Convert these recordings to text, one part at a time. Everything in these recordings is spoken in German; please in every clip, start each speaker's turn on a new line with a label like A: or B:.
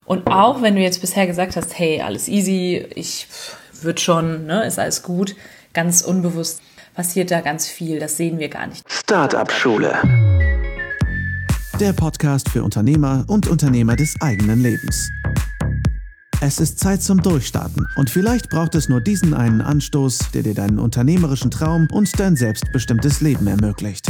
A: Und auch wenn du jetzt bisher gesagt hast, hey, alles easy, ich wird schon, ne, ist alles gut, ganz unbewusst passiert da ganz viel, das sehen wir gar nicht.
B: Startup-Schule. Der Podcast für Unternehmer und Unternehmer des eigenen Lebens. Es ist Zeit zum Durchstarten und vielleicht braucht es nur diesen einen Anstoß, der dir deinen unternehmerischen Traum und dein selbstbestimmtes Leben ermöglicht.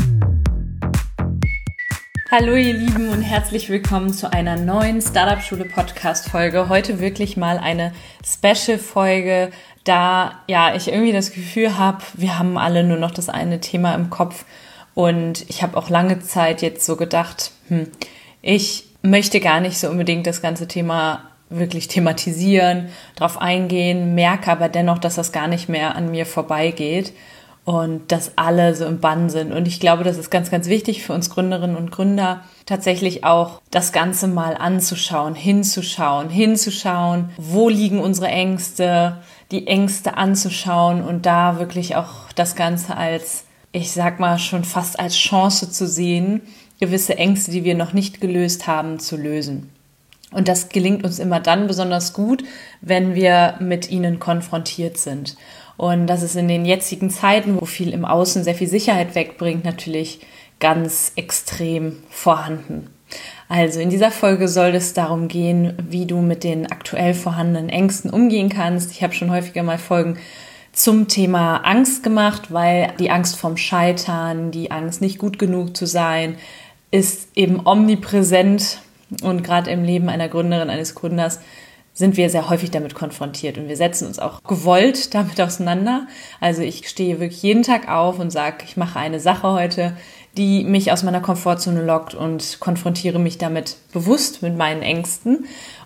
A: Hallo ihr Lieben und herzlich willkommen zu einer neuen Startup-Schule-Podcast-Folge. Heute wirklich mal eine Special-Folge, da ich irgendwie das Gefühl habe, wir haben alle nur noch das eine Thema im Kopf. Und ich habe auch lange Zeit jetzt so gedacht, ich möchte gar nicht so unbedingt das ganze Thema wirklich thematisieren, drauf eingehen, merke aber dennoch, dass das gar nicht mehr an mir vorbeigeht und dass alle so im Bann sind. Und ich glaube, das ist ganz, ganz wichtig für uns Gründerinnen und Gründer, tatsächlich auch das Ganze mal anzuschauen, hinzuschauen, wo liegen unsere Ängste, die Ängste anzuschauen und da wirklich auch das Ganze als, ich sag mal, schon fast als Chance zu sehen, gewisse Ängste, die wir noch nicht gelöst haben, zu lösen. Und das gelingt uns immer dann besonders gut, wenn wir mit ihnen konfrontiert sind. Und das ist in den jetzigen Zeiten, wo viel im Außen sehr viel Sicherheit wegbringt, natürlich ganz extrem vorhanden. Also in dieser Folge soll es darum gehen, wie du mit den aktuell vorhandenen Ängsten umgehen kannst. Ich habe schon häufiger mal Folgen zum Thema Angst gemacht, weil die Angst vorm Scheitern, die Angst, nicht gut genug zu sein, ist eben omnipräsent. Und gerade im Leben einer Gründerin, eines Gründers sind wir sehr häufig damit konfrontiert. Und wir setzen uns auch gewollt damit auseinander. Also ich stehe wirklich jeden Tag auf und sage, ich mache eine Sache heute, die mich aus meiner Komfortzone lockt und konfrontiere mich damit bewusst mit meinen Ängsten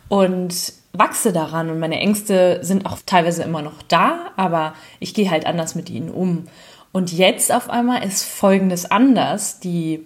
A: und wachse daran. Und meine Ängste sind auch teilweise immer noch da, aber ich gehe halt anders mit ihnen um. Und jetzt auf einmal ist Folgendes anders. Die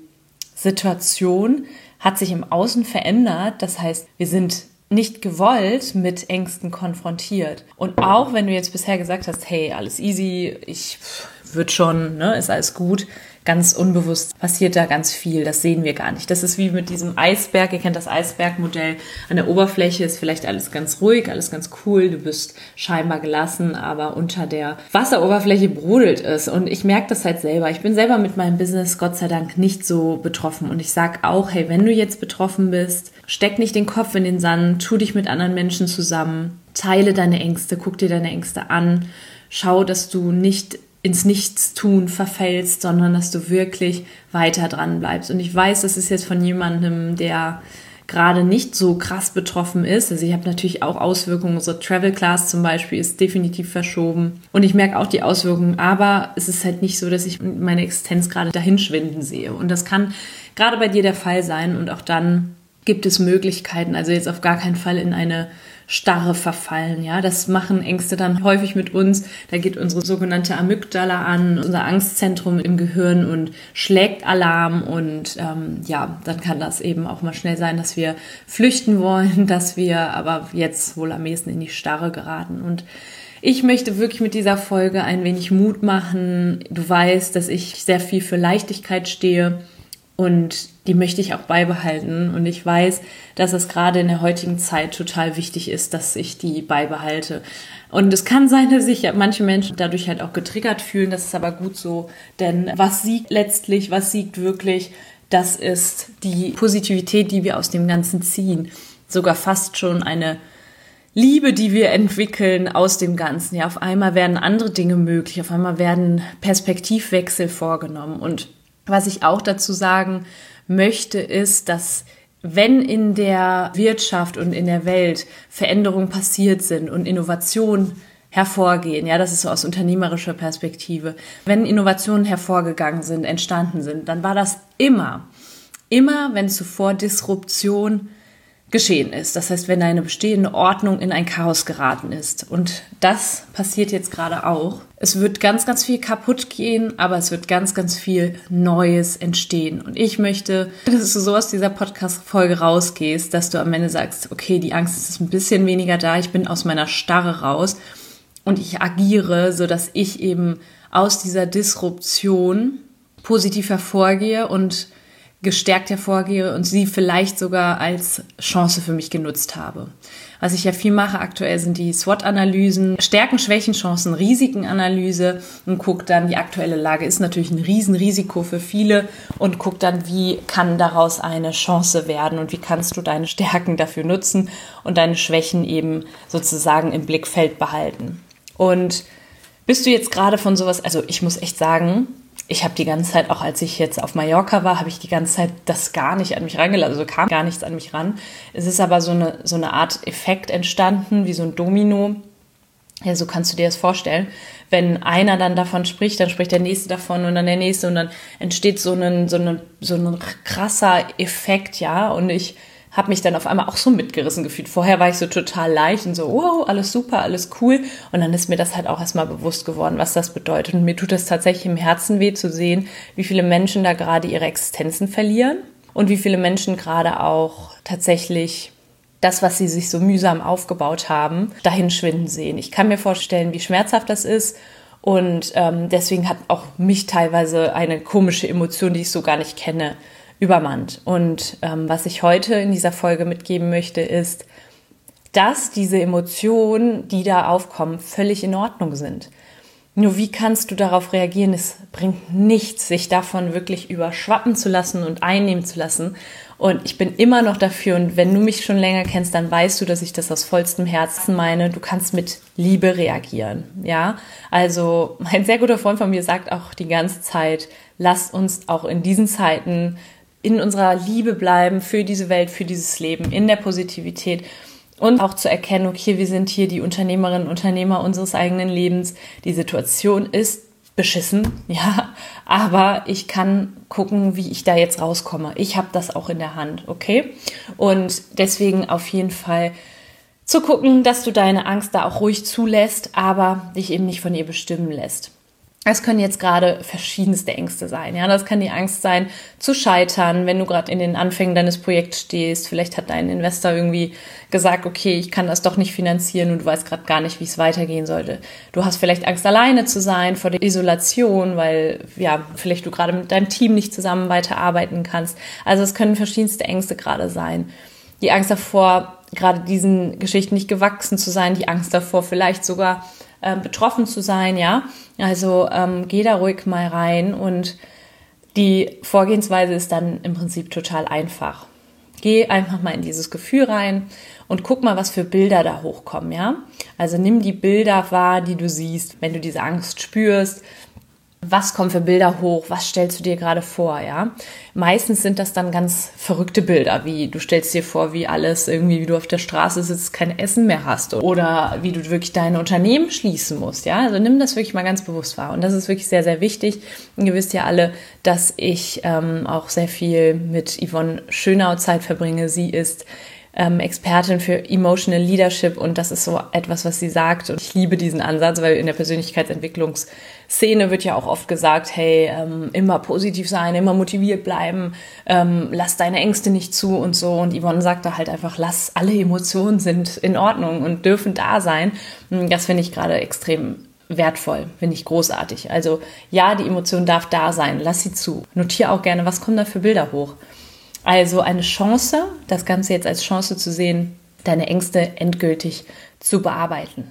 A: Situation hat sich im Außen verändert. Das heißt, wir sind nicht gewollt mit Ängsten konfrontiert. Und auch wenn du jetzt bisher gesagt hast, hey, alles easy, ich wird schon, ne, ist alles gut, ganz unbewusst passiert da ganz viel, das sehen wir gar nicht. Das ist wie mit diesem Eisberg, ihr kennt das Eisbergmodell, an der Oberfläche ist vielleicht alles ganz ruhig, alles ganz cool, du bist scheinbar gelassen, aber unter der Wasseroberfläche brodelt es und ich merke das halt selber. Ich bin selber mit meinem Business Gott sei Dank nicht so betroffen und ich sage auch, hey, wenn du jetzt betroffen bist, steck nicht den Kopf in den Sand, tu dich mit anderen Menschen zusammen, teile deine Ängste, guck dir deine Ängste an, schau, dass du nicht ins Nichtstun verfällst, sondern dass du wirklich weiter dran bleibst. Und ich weiß, das ist jetzt von jemandem, der gerade nicht so krass betroffen ist. Also ich habe natürlich auch Auswirkungen. Unsere Travel Class zum Beispiel ist definitiv verschoben. Und ich merke auch die Auswirkungen. Aber es ist halt nicht so, dass ich meine Existenz gerade dahinschwinden sehe. Und das kann gerade bei dir der Fall sein. Und auch dann gibt es Möglichkeiten. Also jetzt auf gar keinen Fall in eine Starre verfallen, ja, das machen Ängste dann häufig mit uns, da geht unsere sogenannte Amygdala an, unser Angstzentrum im Gehirn und schlägt Alarm und dann kann das eben auch mal schnell sein, dass wir flüchten wollen, dass wir aber jetzt wohl am ehesten in die Starre geraten und ich möchte wirklich mit dieser Folge ein wenig Mut machen. Du weißt, dass ich sehr viel für Leichtigkeit stehe und die möchte ich auch beibehalten. Und ich weiß, dass es gerade in der heutigen Zeit total wichtig ist, dass ich die beibehalte. Und es kann sein, dass sich manche Menschen dadurch halt auch getriggert fühlen. Das ist aber gut so. Denn was siegt letztlich, was siegt wirklich, das ist die Positivität, die wir aus dem Ganzen ziehen. Sogar fast schon eine Liebe, die wir entwickeln aus dem Ganzen. Ja, auf einmal werden andere Dinge möglich. Auf einmal werden Perspektivwechsel vorgenommen. Und was ich auch dazu sagen möchte, ist, dass wenn in der Wirtschaft und in der Welt Veränderungen passiert sind und Innovationen hervorgehen, ja, das ist so aus unternehmerischer Perspektive, wenn Innovationen hervorgegangen sind, entstanden sind, dann war das immer, wenn zuvor Disruption geschehen ist. Das heißt, wenn eine bestehende Ordnung in ein Chaos geraten ist. Und das passiert jetzt gerade auch. Es wird ganz, ganz viel kaputt gehen, aber es wird ganz, ganz viel Neues entstehen. Und ich möchte, dass du so aus dieser Podcast-Folge rausgehst, dass du am Ende sagst, okay, die Angst ist ein bisschen weniger da, ich bin aus meiner Starre raus und ich agiere, sodass ich eben aus dieser Disruption positiv hervorgehe und gestärkt hervorgehe und sie vielleicht sogar als Chance für mich genutzt habe. Was ich ja viel mache aktuell sind die SWOT-Analysen, Stärken, Schwächen, Chancen, Risikenanalyse und gucke dann, die aktuelle Lage ist natürlich ein Riesenrisiko für viele und gucke dann, wie kann daraus eine Chance werden und wie kannst du deine Stärken dafür nutzen und deine Schwächen eben sozusagen im Blickfeld behalten. Und bist du jetzt gerade von sowas, also ich muss echt sagen, ich habe die ganze Zeit, auch als ich jetzt auf Mallorca war, habe ich die ganze Zeit das gar nicht an mich rangelassen, also kam gar nichts an mich ran. Es ist aber so eine Art Effekt entstanden, wie so ein Domino. Ja, so kannst du dir das vorstellen. Wenn einer dann davon spricht, dann spricht der Nächste davon und dann der Nächste und dann entsteht so ein krasser Effekt, ja. Und ich habe mich dann auf einmal auch so mitgerissen gefühlt. Vorher war ich so total leicht und so, wow, alles super, alles cool. Und dann ist mir das halt auch erstmal bewusst geworden, was das bedeutet. Und mir tut es tatsächlich im Herzen weh zu sehen, wie viele Menschen da gerade ihre Existenzen verlieren und wie viele Menschen gerade auch tatsächlich das, was sie sich so mühsam aufgebaut haben, dahin schwinden sehen. Ich kann mir vorstellen, wie schmerzhaft das ist. Und deswegen hat auch mich teilweise eine komische Emotion, die ich so gar nicht kenne, übermannt. Und was ich heute in dieser Folge mitgeben möchte, ist, dass diese Emotionen, die da aufkommen, völlig in Ordnung sind. Nur wie kannst du darauf reagieren? Es bringt nichts, sich davon wirklich überschwappen zu lassen und einnehmen zu lassen. Und ich bin immer noch dafür, und wenn du mich schon länger kennst, dann weißt du, dass ich das aus vollstem Herzen meine. Du kannst mit Liebe reagieren, ja? Also ein sehr guter Freund von mir sagt auch die ganze Zeit, lass uns auch in diesen Zeiten in unserer Liebe bleiben für diese Welt, für dieses Leben, in der Positivität und auch zu erkennen, okay, wir sind hier die Unternehmerinnen und Unternehmer unseres eigenen Lebens. Die Situation ist beschissen, ja, aber ich kann gucken, wie ich da jetzt rauskomme. Ich habe das auch in der Hand, okay? Und deswegen auf jeden Fall zu gucken, dass du deine Angst da auch ruhig zulässt, aber dich eben nicht von ihr bestimmen lässt. Es können jetzt gerade verschiedenste Ängste sein. Ja, das kann die Angst sein, zu scheitern, wenn du gerade in den Anfängen deines Projekts stehst. Vielleicht hat dein Investor irgendwie gesagt, okay, ich kann das doch nicht finanzieren und du weißt gerade gar nicht, wie es weitergehen sollte. Du hast vielleicht Angst, alleine zu sein, vor der Isolation, weil ja vielleicht du gerade mit deinem Team nicht zusammen weiterarbeiten kannst. Also es können verschiedenste Ängste gerade sein. Die Angst davor, gerade diesen Geschichten nicht gewachsen zu sein, die Angst davor, vielleicht sogar betroffen zu sein, ja. Also geh da ruhig mal rein und die Vorgehensweise ist dann im Prinzip total einfach. Geh einfach mal in dieses Gefühl rein und guck mal, was für Bilder da hochkommen, ja. Also nimm die Bilder wahr, die du siehst, wenn du diese Angst spürst. Was kommen für Bilder hoch? Was stellst du dir gerade vor, ja? Meistens sind das dann ganz verrückte Bilder, wie du stellst dir vor, wie alles irgendwie, wie du auf der Straße sitzt, kein Essen mehr hast oder wie du wirklich dein Unternehmen schließen musst, ja? Also nimm das wirklich mal ganz bewusst wahr und das ist wirklich sehr, sehr wichtig. Und ihr wisst ja alle, dass ich auch sehr viel mit Yvonne Schönau Zeit verbringe. Sie ist Expertin für Emotional Leadership und das ist so etwas, was sie sagt und ich liebe diesen Ansatz, weil in der Persönlichkeitsentwicklungsszene wird ja auch oft gesagt, hey, immer positiv sein, immer motiviert bleiben, lass deine Ängste nicht zu und so und Yvonne sagt da halt einfach, lass alle Emotionen sind in Ordnung und dürfen da sein. Das finde ich gerade extrem wertvoll, finde ich großartig. Also ja, die Emotion darf da sein, lass sie zu. Notiere auch gerne, was kommen da für Bilder hoch. Also eine Chance, das Ganze jetzt als Chance zu sehen, deine Ängste endgültig zu bearbeiten.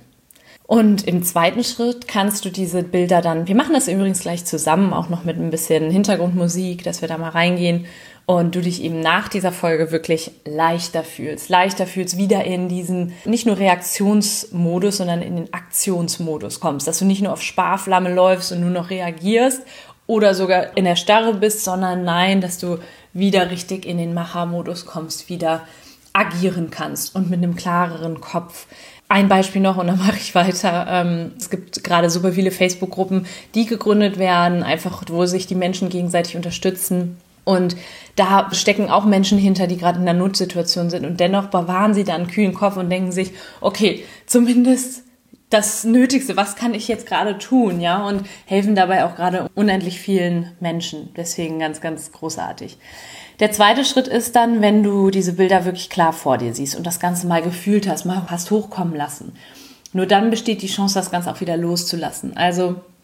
A: Und im zweiten Schritt kannst du diese Bilder dann, wir machen das übrigens gleich zusammen, auch noch mit ein bisschen Hintergrundmusik, dass wir da mal reingehen und du dich eben nach dieser Folge wirklich leichter fühlst, wieder in diesen nicht nur Reaktionsmodus, sondern in den Aktionsmodus kommst, dass du nicht nur auf Sparflamme läufst und nur noch reagierst oder sogar in der Starre bist, sondern nein, dass du wieder richtig in den Machermodus kommst, wieder agieren kannst und mit einem klareren Kopf. Ein Beispiel noch und dann mache ich weiter. Es gibt gerade super viele Facebook-Gruppen, die gegründet werden, einfach wo sich die Menschen gegenseitig unterstützen. Und da stecken auch Menschen hinter, die gerade in einer Notsituation sind und dennoch bewahren sie da einen kühlen Kopf und denken sich, okay, zumindest das Nötigste, was kann ich jetzt gerade tun, ja, und helfen dabei auch gerade unendlich vielen Menschen. Deswegen ganz, ganz großartig. Der zweite Schritt ist dann, wenn du diese Bilder wirklich klar vor dir siehst und das Ganze mal gefühlt hast, mal hast hochkommen lassen. Nur dann besteht die Chance, das Ganze auch wieder loszulassen. Also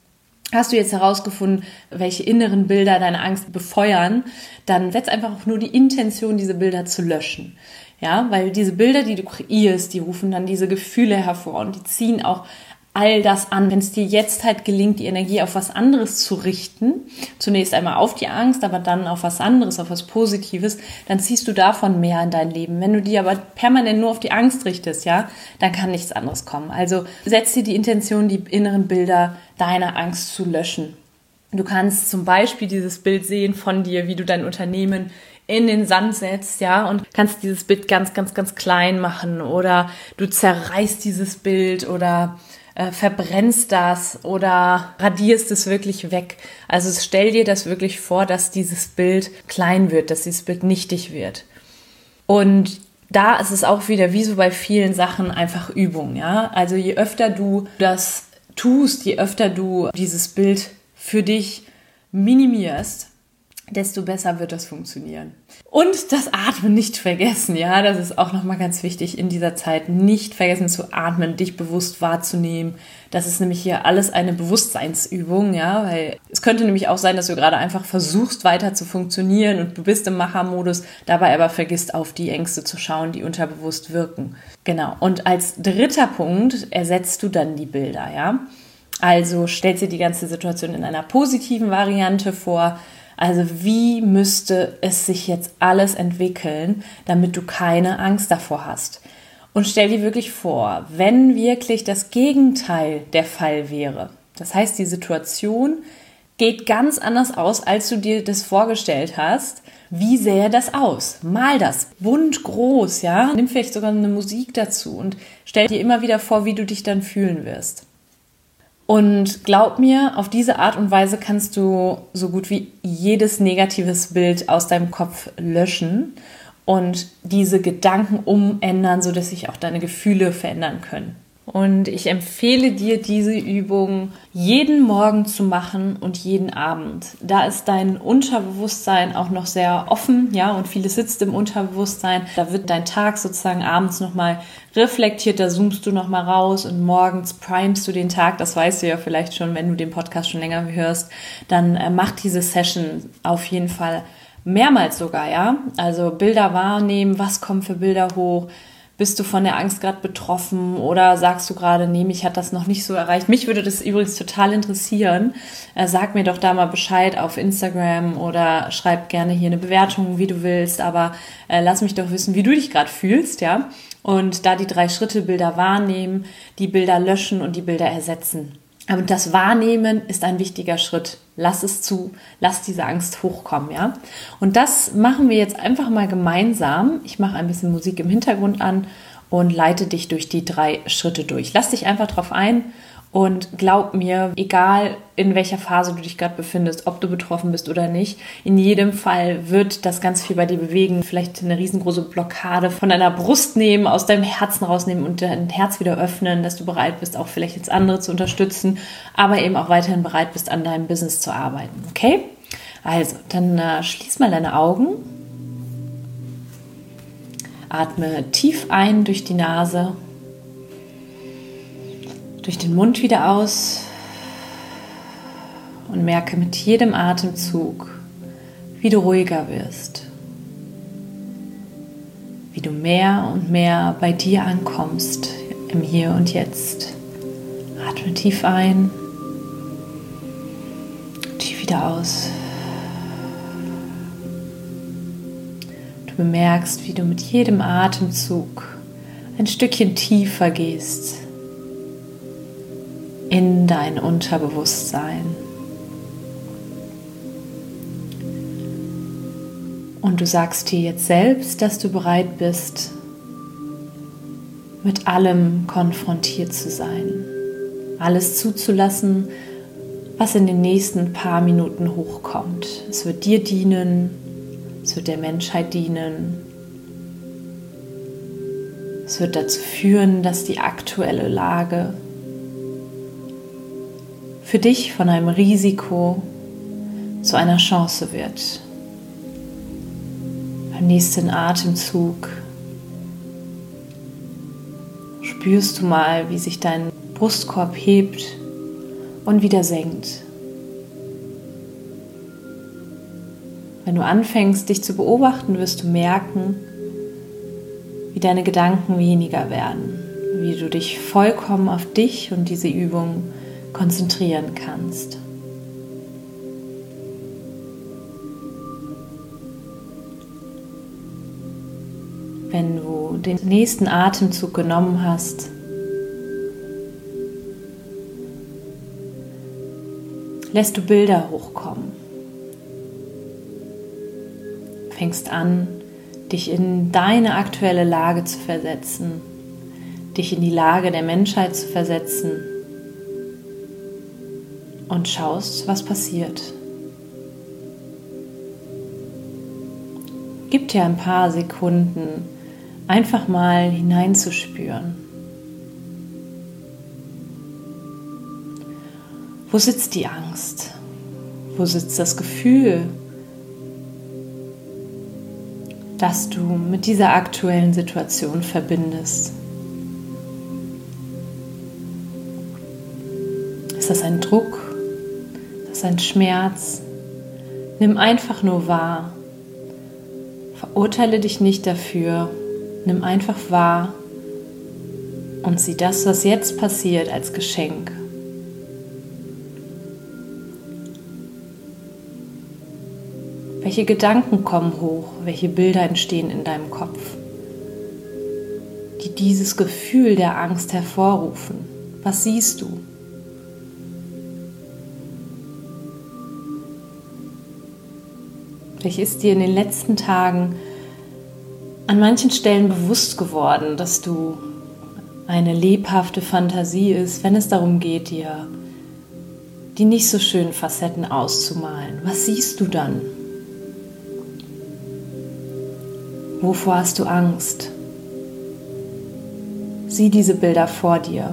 A: Hast du jetzt herausgefunden, welche inneren Bilder deine Angst befeuern, dann setz einfach auch nur die Intention, diese Bilder zu löschen. Ja, weil diese Bilder, die du kreierst, die rufen dann diese Gefühle hervor und die ziehen auch all das an. Wenn es dir jetzt halt gelingt, die Energie auf was anderes zu richten, zunächst einmal auf die Angst, aber dann auf was anderes, auf was Positives, dann ziehst du davon mehr in dein Leben. Wenn du die aber permanent nur auf die Angst richtest, ja, dann kann nichts anderes kommen. Also setz dir die Intention, die inneren Bilder deiner Angst zu löschen. Du kannst zum Beispiel dieses Bild sehen von dir, wie du dein Unternehmen in den Sand setzt, ja, und kannst dieses Bild ganz, ganz, ganz klein machen oder du zerreißt dieses Bild oder verbrennst das oder radierst es wirklich weg. Also stell dir das wirklich vor, dass dieses Bild klein wird, dass dieses Bild nichtig wird. Und da ist es auch wieder wie so bei vielen Sachen einfach Übung, ja. Also je öfter du das tust, je öfter du dieses Bild für dich minimierst, desto besser wird das funktionieren. Und das Atmen nicht vergessen, ja, das ist auch nochmal ganz wichtig in dieser Zeit, nicht vergessen zu atmen, dich bewusst wahrzunehmen. Das ist nämlich hier alles eine Bewusstseinsübung, ja, weil es könnte nämlich auch sein, dass du gerade einfach versuchst, weiter zu funktionieren und du bist im Machermodus, dabei aber vergisst, auf die Ängste zu schauen, die unterbewusst wirken. Genau, und als dritter Punkt ersetzt du dann die Bilder, ja. Also stellst dir die ganze Situation in einer positiven Variante vor. Also wie müsste es sich jetzt alles entwickeln, damit du keine Angst davor hast? Und stell dir wirklich vor, wenn wirklich das Gegenteil der Fall wäre. Das heißt, die Situation geht ganz anders aus, als du dir das vorgestellt hast. Wie sähe das aus? Mal das bunt groß, ja? Nimm vielleicht sogar eine Musik dazu und stell dir immer wieder vor, wie du dich dann fühlen wirst. Und glaub mir, auf diese Art und Weise kannst du so gut wie jedes negatives Bild aus deinem Kopf löschen und diese Gedanken umändern, sodass sich auch deine Gefühle verändern können. Und ich empfehle dir, diese Übung jeden Morgen zu machen und jeden Abend. Da ist dein Unterbewusstsein auch noch sehr offen, ja, und vieles sitzt im Unterbewusstsein. Da wird dein Tag sozusagen abends nochmal reflektiert, da zoomst du nochmal raus und morgens primest du den Tag. Das weißt du ja vielleicht schon, wenn du den Podcast schon länger hörst. Dann mach diese Session auf jeden Fall mehrmals sogar, ja. Also Bilder wahrnehmen, was kommen für Bilder hoch? Bist du von der Angst gerade betroffen oder sagst du gerade, nee, mich hat das noch nicht so erreicht? Mich würde das übrigens total interessieren. Sag mir doch da mal Bescheid auf Instagram oder schreib gerne hier eine Bewertung, wie du willst. Aber lass mich doch wissen, wie du dich gerade fühlst, ja? Und da die 3 Schritte Bilder wahrnehmen, die Bilder löschen und die Bilder ersetzen. Aber das Wahrnehmen ist ein wichtiger Schritt. Lass es zu, lass diese Angst hochkommen, ja. Und das machen wir jetzt einfach mal gemeinsam. Ich mache ein bisschen Musik im Hintergrund an und leite dich durch die 3 Schritte durch. Lass dich einfach drauf ein und glaub mir, egal in welcher Phase du dich gerade befindest, ob du betroffen bist oder nicht, in jedem Fall wird das ganz viel bei dir bewegen. Vielleicht eine riesengroße Blockade von deiner Brust nehmen, aus deinem Herzen rausnehmen und dein Herz wieder öffnen, dass du bereit bist, auch vielleicht jetzt andere zu unterstützen, aber eben auch weiterhin bereit bist, an deinem Business zu arbeiten. Okay? Also, dann schließ mal deine Augen. Atme tief ein durch die Nase. Durch den Mund wieder aus und merke mit jedem Atemzug, wie du ruhiger wirst, wie du mehr und mehr bei dir ankommst im Hier und Jetzt. Atme tief ein, tief wieder aus. Du bemerkst, wie du mit jedem Atemzug ein Stückchen tiefer gehst in dein Unterbewusstsein. Und du sagst dir jetzt selbst, dass du bereit bist, mit allem konfrontiert zu sein. Alles zuzulassen, was in den nächsten paar Minuten hochkommt. Es wird dir dienen, es wird der Menschheit dienen. Es wird dazu führen, dass die aktuelle Lage für dich von einem Risiko zu einer Chance wird. Beim nächsten Atemzug spürst du mal, wie sich dein Brustkorb hebt und wieder senkt. Wenn du anfängst, dich zu beobachten, wirst du merken, wie deine Gedanken weniger werden, wie du dich vollkommen auf dich und diese Übung konzentrieren kannst. Wenn du den nächsten Atemzug genommen hast, lässt du Bilder hochkommen. Fängst an, dich in deine aktuelle Lage zu versetzen, dich in die Lage der Menschheit zu versetzen und schaust, was passiert. Gib dir ein paar Sekunden, einfach mal hineinzuspüren. Wo sitzt die Angst? Wo sitzt das Gefühl, das du mit dieser aktuellen Situation verbindest? Ist das ein Druck? Ist das ein Schmerz? Nimm einfach nur wahr. Verurteile dich nicht dafür. Nimm einfach wahr und sieh das, was jetzt passiert, als Geschenk. Welche Gedanken kommen hoch? Welche Bilder entstehen in deinem Kopf, die dieses Gefühl der Angst hervorrufen? Was siehst du? Vielleicht ist dir in den letzten Tagen an manchen Stellen bewusst geworden, dass du eine lebhafte Fantasie ist, wenn es darum geht, dir die nicht so schönen Facetten auszumalen. Was siehst du dann? Wovor hast du Angst? Sieh diese Bilder vor dir.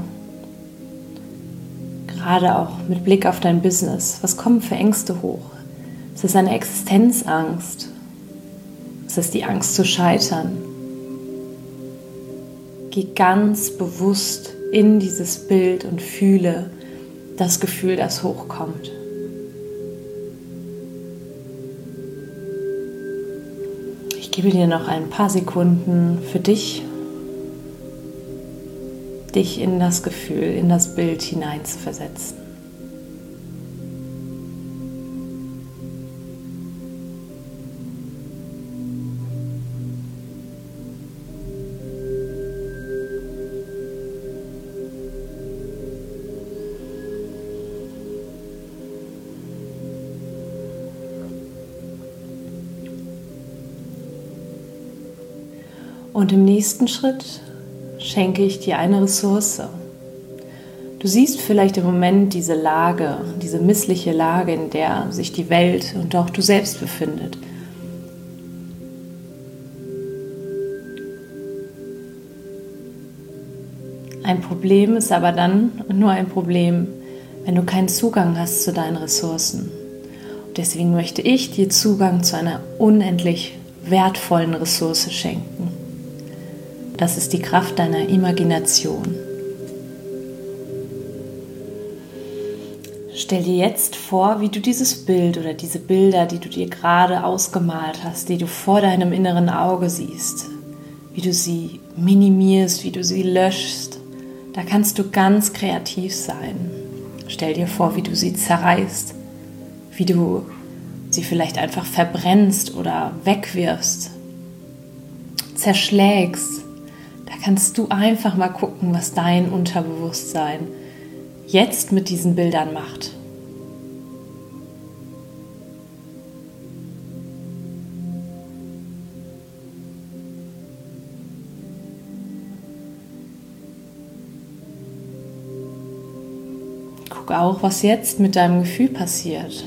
A: Gerade auch mit Blick auf dein Business. Was kommen für Ängste hoch? Ist es eine Existenzangst? Ist es die Angst zu scheitern? Geh ganz bewusst in dieses Bild und fühle das Gefühl, das hochkommt. Ich gebe dir noch ein paar Sekunden für dich, dich in das Gefühl, in das Bild hineinzuversetzen. Und im nächsten Schritt schenke ich dir eine Ressource. Du siehst vielleicht im Moment diese Lage, diese missliche Lage, in der sich die Welt und auch du selbst befindet. Ein Problem ist aber dann nur ein Problem, wenn du keinen Zugang hast zu deinen Ressourcen. Und deswegen möchte ich dir Zugang zu einer unendlich wertvollen Ressource schenken. Das ist die Kraft deiner Imagination. Stell dir jetzt vor, wie du dieses Bild oder diese Bilder, die du dir gerade ausgemalt hast, die du vor deinem inneren Auge siehst, wie du sie minimierst, wie du sie löschst. Da kannst du ganz kreativ sein. Stell dir vor, wie du sie zerreißt, wie du sie vielleicht einfach verbrennst oder wegwirfst, zerschlägst. Da kannst du einfach mal gucken, was dein Unterbewusstsein jetzt mit diesen Bildern macht. Guck auch, was jetzt mit deinem Gefühl passiert.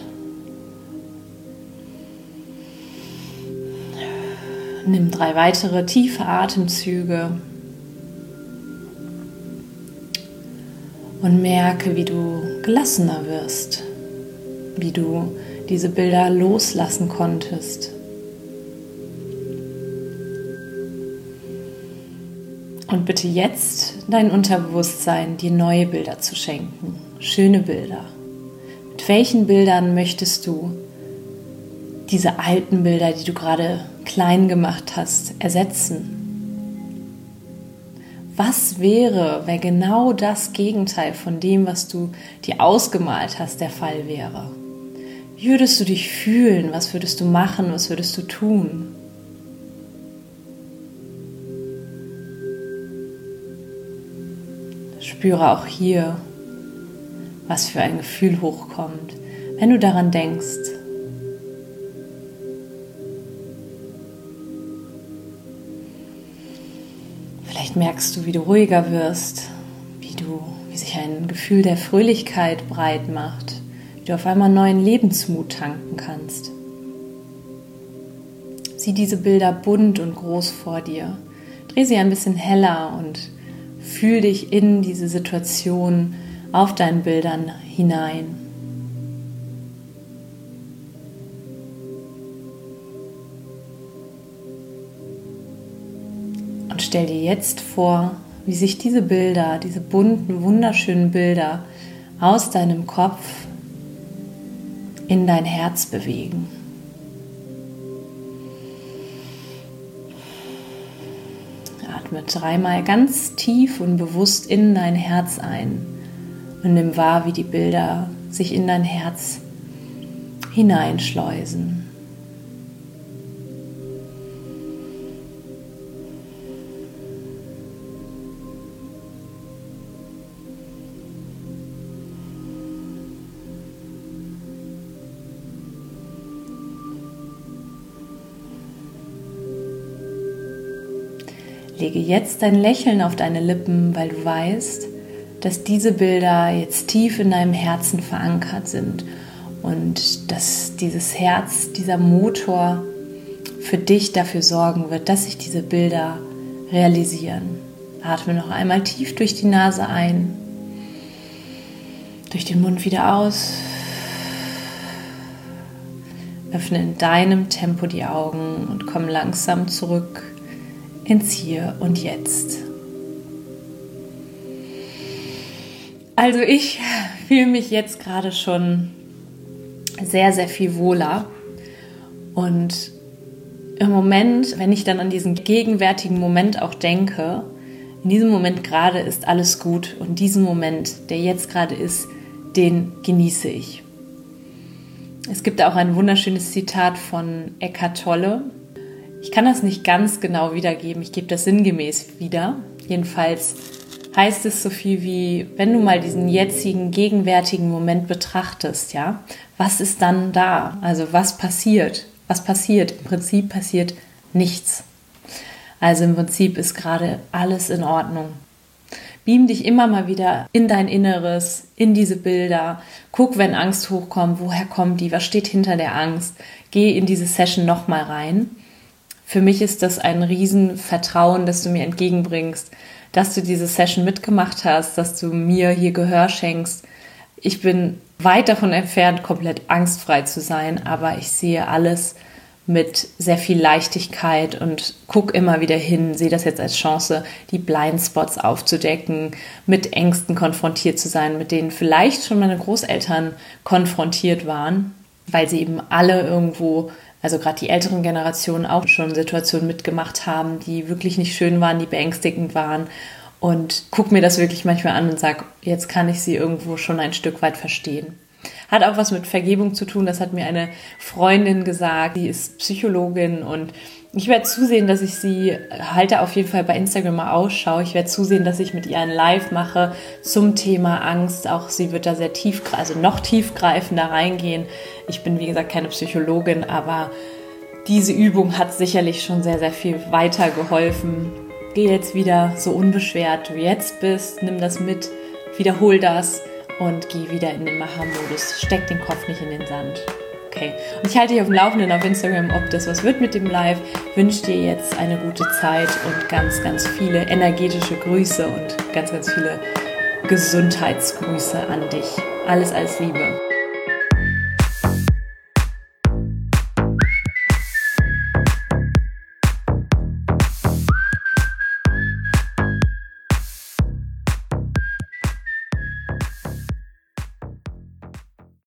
A: Nimm 3 weitere tiefe Atemzüge und merke, wie du gelassener wirst, wie du diese Bilder loslassen konntest. Und bitte jetzt dein Unterbewusstsein, dir neue Bilder zu schenken, schöne Bilder. Mit welchen Bildern möchtest du diese alten Bilder, die du gerade klein gemacht hast, ersetzen? Was wäre, wenn genau das Gegenteil von dem, was du dir ausgemalt hast, der Fall wäre? Wie würdest du dich fühlen? Was würdest du machen? Was würdest du tun? Spüre auch hier, was für ein Gefühl hochkommt, wenn du daran denkst. Vielleicht merkst du, wie du ruhiger wirst, wie sich ein Gefühl der Fröhlichkeit breit macht, wie du auf einmal neuen Lebensmut tanken kannst. Sieh diese Bilder bunt und groß vor dir. Dreh sie ein bisschen heller und fühl dich in diese Situation auf deinen Bildern hinein. Und stell dir jetzt vor, wie sich diese Bilder, diese bunten, wunderschönen Bilder aus deinem Kopf in dein Herz bewegen. Atme 3-mal ganz tief und bewusst in dein Herz ein und nimm wahr, wie die Bilder sich in dein Herz hineinschleusen. Lege jetzt dein Lächeln auf deine Lippen, weil du weißt, dass diese Bilder jetzt tief in deinem Herzen verankert sind und dass dieses Herz, dieser Motor für dich dafür sorgen wird, dass sich diese Bilder realisieren. Atme noch einmal tief durch die Nase ein, durch den Mund wieder aus. Öffne in deinem Tempo die Augen und komm langsam zurück ins Hier und Jetzt. Also ich fühle mich jetzt gerade schon sehr, sehr viel wohler und im Moment, wenn ich dann an diesen gegenwärtigen Moment auch denke, in diesem Moment gerade ist alles gut und diesen Moment, der jetzt gerade ist, den genieße ich. Es gibt auch ein wunderschönes Zitat von Eckhart Tolle. Ich kann das nicht ganz genau wiedergeben, ich gebe das sinngemäß wieder. Jedenfalls heißt es so viel wie, wenn du mal diesen jetzigen, gegenwärtigen Moment betrachtest, ja, was ist dann da? Also was passiert? Was passiert? Im Prinzip passiert nichts. Also im Prinzip ist gerade alles in Ordnung. Beam dich immer mal wieder in dein Inneres, in diese Bilder. Guck, wenn Angst hochkommt, woher kommt die? Was steht hinter der Angst? Geh in diese Session nochmal rein. Für mich ist das ein Riesenvertrauen, das du mir entgegenbringst, dass du diese Session mitgemacht hast, dass du mir hier Gehör schenkst. Ich bin weit davon entfernt, komplett angstfrei zu sein, aber ich sehe alles mit sehr viel Leichtigkeit und gucke immer wieder hin, sehe das jetzt als Chance, die Blindspots aufzudecken, mit Ängsten konfrontiert zu sein, mit denen vielleicht schon meine Großeltern konfrontiert waren, weil sie eben alle irgendwo, also gerade die älteren Generationen, auch schon Situationen mitgemacht haben, die wirklich nicht schön waren, die beängstigend waren. Und gucke mir das wirklich manchmal an und sage, jetzt kann ich sie irgendwo schon ein Stück weit verstehen. Hat auch was mit Vergebung zu tun, das hat mir eine Freundin gesagt, die ist Psychologin und ich werde zusehen, dass ich sie, halte auf jeden Fall bei Instagram mal Ausschau, ich werde zusehen, dass ich mit ihr ein Live mache zum Thema Angst. Auch sie wird da sehr noch tiefgreifender reingehen. Ich bin, wie gesagt, keine Psychologin, aber diese Übung hat sicherlich schon sehr, sehr viel weitergeholfen. Geh jetzt wieder so unbeschwert, du jetzt bist, nimm das mit, wiederhol das und geh wieder in den Macher-Modus. Steck den Kopf nicht in den Sand. Okay. Und ich halte dich auf dem Laufenden auf Instagram, ob das was wird mit dem Live. Ich wünsche dir jetzt eine gute Zeit und ganz, ganz viele energetische Grüße und ganz, ganz viele Gesundheitsgrüße an dich. Alles, alles Liebe.